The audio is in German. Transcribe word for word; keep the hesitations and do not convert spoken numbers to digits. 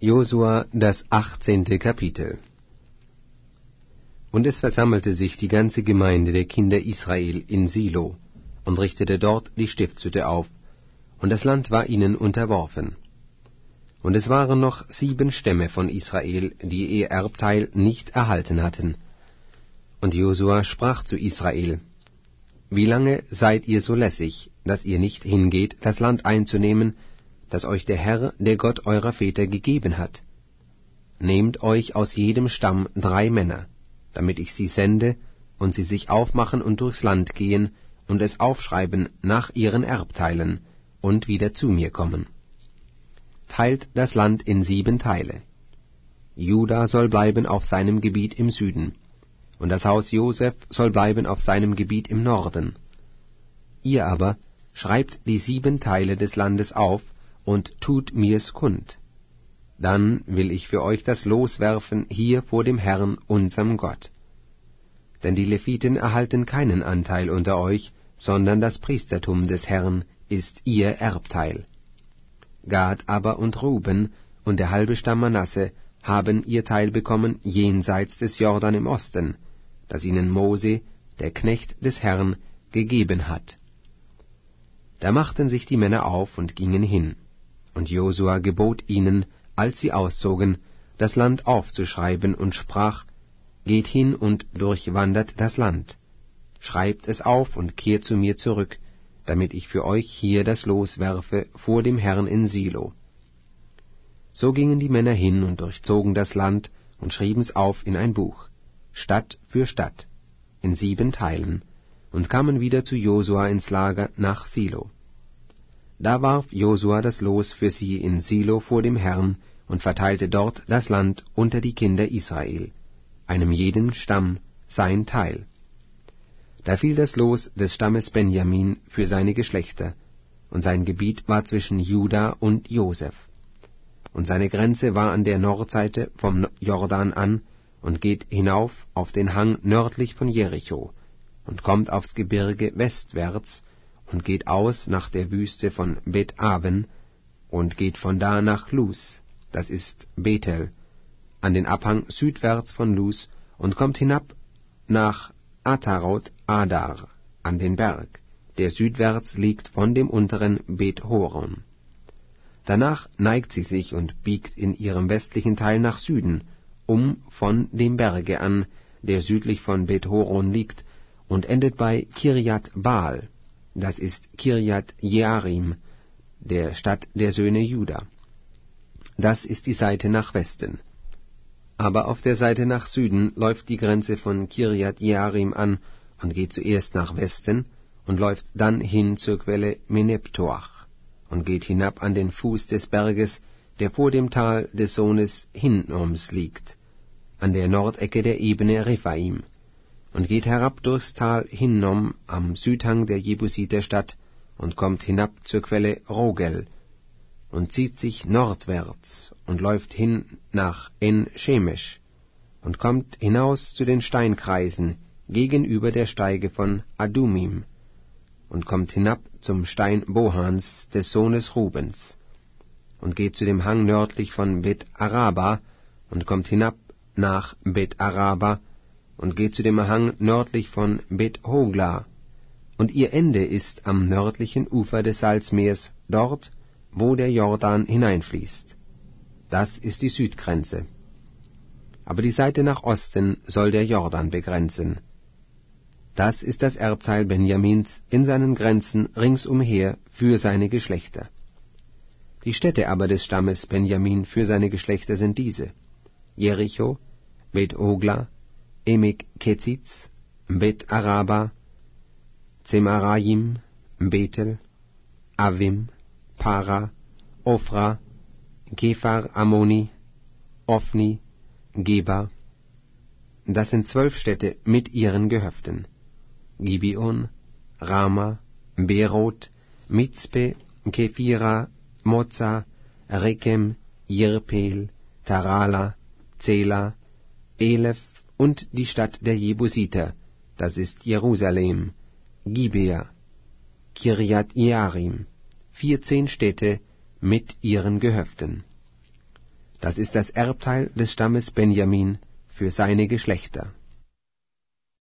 Josua, das achtzehnte Kapitel. Und es versammelte sich die ganze Gemeinde der Kinder Israel in Silo und richtete dort die Stiftshütte auf, und das Land war ihnen unterworfen. Und es waren noch sieben Stämme von Israel, die ihr Erbteil nicht erhalten hatten. Und Josua sprach zu Israel: Wie lange seid ihr so lässig, dass ihr nicht hingeht, das Land einzunehmen, das euch der Herr, der Gott eurer Väter, gegeben hat? Nehmt euch aus jedem Stamm drei Männer, damit ich sie sende, und sie sich aufmachen und durchs Land gehen und es aufschreiben nach ihren Erbteilen und wieder zu mir kommen. Teilt das Land in sieben Teile. Juda soll bleiben auf seinem Gebiet im Süden, und das Haus Joseph soll bleiben auf seinem Gebiet im Norden. Ihr aber schreibt die sieben Teile des Landes auf und tut mir's kund. Dann will ich für euch das Los werfen hier vor dem Herrn, unserem Gott. Denn die Leviten erhalten keinen Anteil unter euch, sondern das Priestertum des Herrn ist ihr Erbteil. Gad aber und Ruben und der halbe Stamm Manasse haben ihr Teil bekommen jenseits des Jordan im Osten, das ihnen Mose, der Knecht des Herrn, gegeben hat. Da machten sich die Männer auf und gingen hin, und Josua gebot ihnen, als sie auszogen, das Land aufzuschreiben, und sprach: Geht hin und durchwandert das Land, schreibt es auf und kehrt zu mir zurück, damit ich für euch hier das Los werfe vor dem Herrn in Silo. So gingen die Männer hin und durchzogen das Land und schrieben's auf in ein Buch, Stadt für Stadt, in sieben Teilen, und kamen wieder zu Josua ins Lager nach Silo. Da warf Josua das Los für sie in Silo vor dem Herrn und verteilte dort das Land unter die Kinder Israel, einem jeden Stamm sein Teil. Da fiel das Los des Stammes Benjamin für seine Geschlechter, und sein Gebiet war zwischen Juda und Joseph. Und seine Grenze war an der Nordseite vom Jordan an und geht hinauf auf den Hang nördlich von Jericho und kommt aufs Gebirge westwärts und geht aus nach der Wüste von Bet-Aven und geht von da nach Luz, das ist Bethel, an den Abhang südwärts von Luz und kommt hinab nach Atarot Adar, an den Berg, der südwärts liegt von dem unteren Bet-Horon. Danach neigt sie sich und biegt in ihrem westlichen Teil nach Süden, um von dem Berge an, der südlich von Bet-Horon liegt, und endet bei Kirjat Baal, das ist Kirjat Jearim, der Stadt der Söhne Juda. Das ist die Seite nach Westen. Aber auf der Seite nach Süden läuft die Grenze von Kirjat Jearim an und geht zuerst nach Westen und läuft dann hin zur Quelle Meneptoach und geht hinab an den Fuß des Berges, der vor dem Tal des Sohnes Hinnoms liegt, an der Nordecke der Ebene Rephaim, und geht herab durchs Tal Hinnom am Südhang der Jebusiterstadt und kommt hinab zur Quelle Rogel und zieht sich nordwärts und läuft hin nach En-Shemesh und kommt hinaus zu den Steinkreisen gegenüber der Steige von Adumim und kommt hinab zum Stein Bohans des Sohnes Rubens und geht zu dem Hang nördlich von Bet-Araba und kommt hinab nach Bet-Araba und geht zu dem Hang nördlich von Bet-Hogla, und ihr Ende ist am nördlichen Ufer des Salzmeers, dort, wo der Jordan hineinfließt. Das ist die Südgrenze. Aber die Seite nach Osten soll der Jordan begrenzen. Das ist das Erbteil Benjamins in seinen Grenzen ringsumher für seine Geschlechter. Die Städte aber des Stammes Benjamin für seine Geschlechter sind diese: Jericho, Bet-Hogla, Emek Ketzitz, Bet-Araba, Zemarayim, Bethel, Avim, Para, Ophra, Kephar Ammoni, Ophni, Geba. Das sind zwölf Städte mit ihren Gehöften: Gibeon, Rama, Beroth, Mizpe, Kephira, Moza, Rekem, Jirpel, Tarala, Zela, Elef und die Stadt der Jebusiter, das ist Jerusalem, Gibea, Kirjat Jearim, vierzehn Städte mit ihren Gehöften. Das ist das Erbteil des Stammes Benjamin für seine Geschlechter.